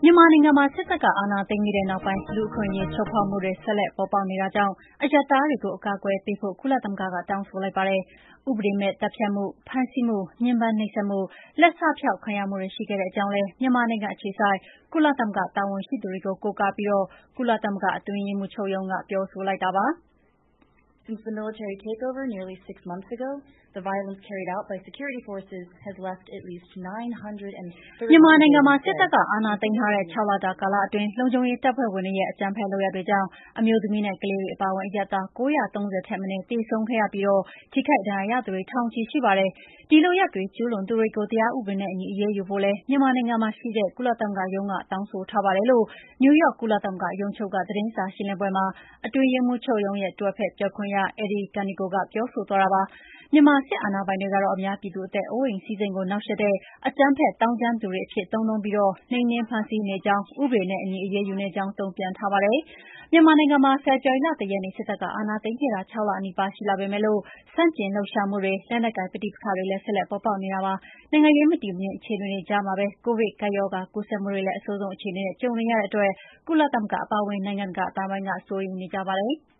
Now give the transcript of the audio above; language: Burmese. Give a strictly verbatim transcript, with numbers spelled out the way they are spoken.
မြန်မာနိုင်ငံမှာစစ်တပ်ကအာဏာသိမ်းပြီးတဲ့နောက်ပိုင်းလူ့အခွင့်အရေးချိုးဖောက်မှုတွေဆက်လက်ပေါ်ပေါက်နေတာကြောင့်အရပ်သားတွေကိုအကာအကွယ်ပေးဖို့ကုလသမဂ္ဂကတောင်းဆိုလိုက်ပါတယ်။ဥပဒေမဲ့တပ်ဖြတ်မှု၊ဖမ်းဆီးမှု၊ညှဉ်းပန်းနှိပ်စက်မှု၊လက်စဖျောက်ခံရမှုတွေရှိခဲ့တဲ့အကြောင်းလည်းမြန်မာနိုင်ငံအခြေစိုက်ကုလသမဂ္ဂတာဝန်ရှိသူတွေကိုကိုးကားပြီးကုလသမဂ္ဂအတွင်းရေးမှူးချုပ်ရုံးကပြောဆိုလိုက်တာပါ။ Since the military takeover nearly six months ago, the violence carried out by security forces has left at least nine hundred thirty မြန်မာနိုင်ငံမှာစစ်တပ်ကအာဏာသိမ်းထားတဲ့ခြောက်လတာကာလအတွင်းလုံခြုံရေးတပ်ဖွဲ့ဝင်တွေရဲ့အကြမ်းဖက်လုပ်ရပ်တွေကြောင့်အမျိုးသမီးနဲ့ကလေးတွေအပါအဝင်အရပ်သား၉၃၀ထက်မနည်းသေဆုံးခဲ့ရပြီးထိခိုက်ဒဏ်ရာရသူတွေထောင်ချီရှိပါတယ်။ဒီလုပ်ရပ်တွေကျူးလွန်သူတွေကိုတရားဥပဒေနဲ့အညီအရေးယူဖို့လည်းမြန်မာနိုင်ငံမှာရှိတဲ့ကုလသမဂ္ဂရုံးကတောင်းဆိုထားပါတယ်လို့နယူးယောက်ကုလသမဂ္ဂရုံးချုပ်ကသတင်းစာရှင်းလင်းပွဲမှာအတွင်းရေးမှူးချုပ်ရုံးရဲ့တွဲဖက်ပြောခွင့်ရ Eri Kaneko ကပြောဆိုသွားတာပါ။မြန်မာစစ်အာဏာပိုင်တွေကတော့အများပြည်သူအသက်အိုးအိမ်စည်းစိမ်ကိုနှောင့်ယှက်တဲ့အကြမ်းဖက်သောင်းကျန်းသူတွေအဖြစ်သုံးနှုန်းပြီးနှိမ်နင်းဖမ်းဆီးနေကြောင်းဥပဒေနဲ့အညီအရေးယူနေကြောင်းတုံ့ပြန်ထားပါတယ်။မြန်မာနိုင်ငံမှာဖေဖော်ဝါရီလ၁ရက်နေ့စစ်တပ်ကအာဏာသိမ်းခဲ့တာခြောက်လနီးပါးရှိလာပေမယ့်ဆန့်ကျင်လှုပ်ရှားမှုတွေ၊လက်နက်ကိုင်ပဋိပက္ခတွေလည်းဆက်လက်ပေါ်ပေါက်နေတာပါ။နိုင်ငံရေးမတည်မငြိမ်အခြေအနေတွေကြားမှာပဲကိုဗစ်ကပ်ရောဂါကူးစက်မှုတွေလည်းအဆိုးဆုံးအခြေအနေနဲ့ကြုံနေရတဲ့အတွက်ကုလသမဂ္ဂအပါအဝင်နိုင်ငံတကာအသိုင်းအဝိုင်းကစိုးရိမ်နေကြပါတယ်။